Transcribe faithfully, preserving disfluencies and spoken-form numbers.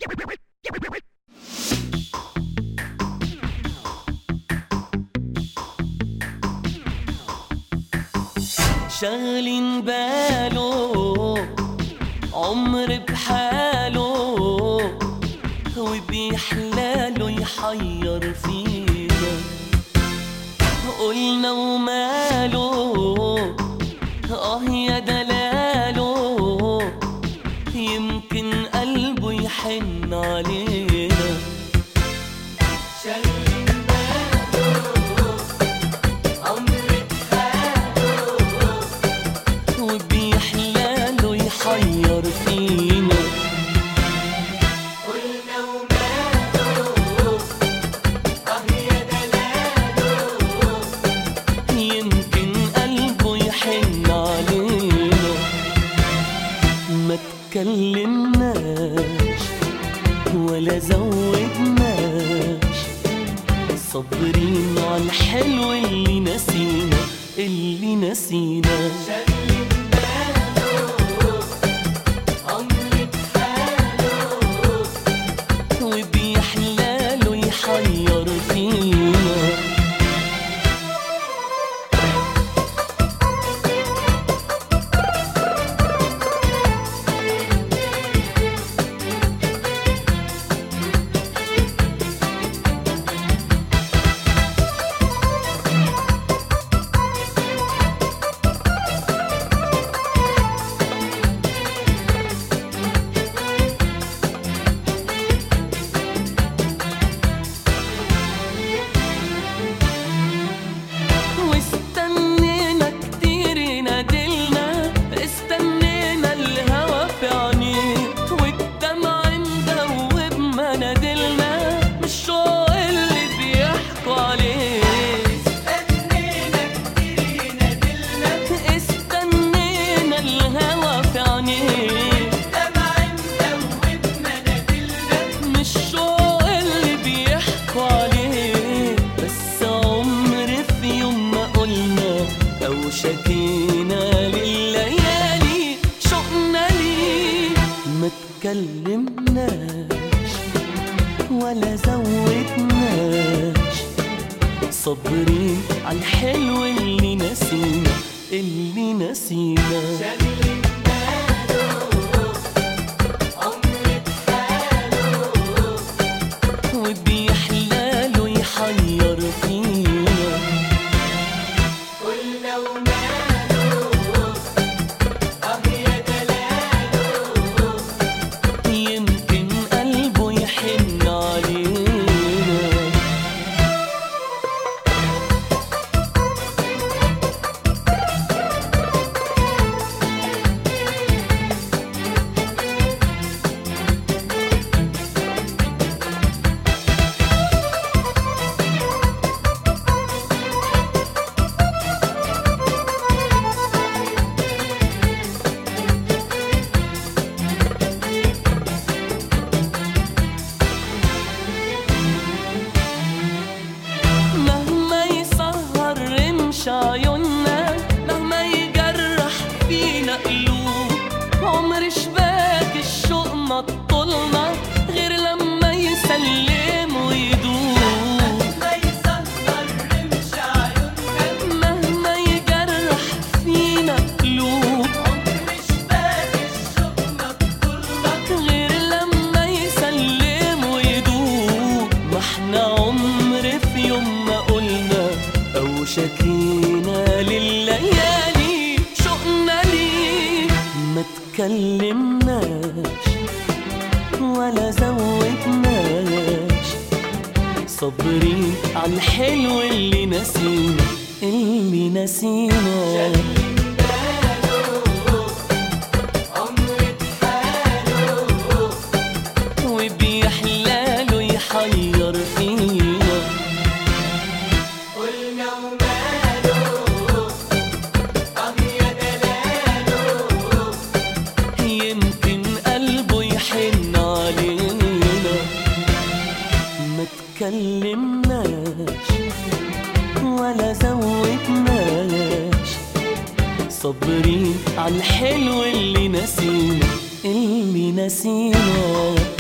شاغلين باله عمر بحاله وبيحلاله يحير فينا، قلنا وماله اه يا دلاله يمكن قلبه يحن علينا. شاغلين باله عمر وبيحلاله يحير فينا، قلنا وماله اه يا دلاله يمكن قلبه يحن علينا. ما تكلمناش ولا زودناش، صابرين على الحلو اللي نسينا اللي نسينا. وبيحلاله يحير فينا، شكينا لليالي شوقنا ليه. ما تكلمناش ولا زودناش، صابرين على الحلو اللي نسينا اللي نسينا. شاغلين باله عمر بحاله وبيحلاله يحير فينا، قلنا وماله اه يا دلاله يمكن قلبه يحن علينا. عيوننا مهما يجرح فينا قلوب، عمر شباك الشوق ما طولنا غير لما يسلم ويدوب. مهما يسهر رمش عيوننا مهما يجرح فينا قلوب، عمر شباك الشوق ما طولنا غير لما يسلم ويدوب. ما احنا عمر في يوم ما قلنا أو شكينا لليالي شوقنا ليه. ما تكلمناش ولا زودناش، صابرين على الحلو اللي نسينا اللي نسينا. وبيحلاله يحير فينا، قلنا وماله اه يا دلاله يمكن قلبه يحن علينا. ما تكلمناش ولا زودناش، صابرين على الحلو اللي نسينا اللي نسينا.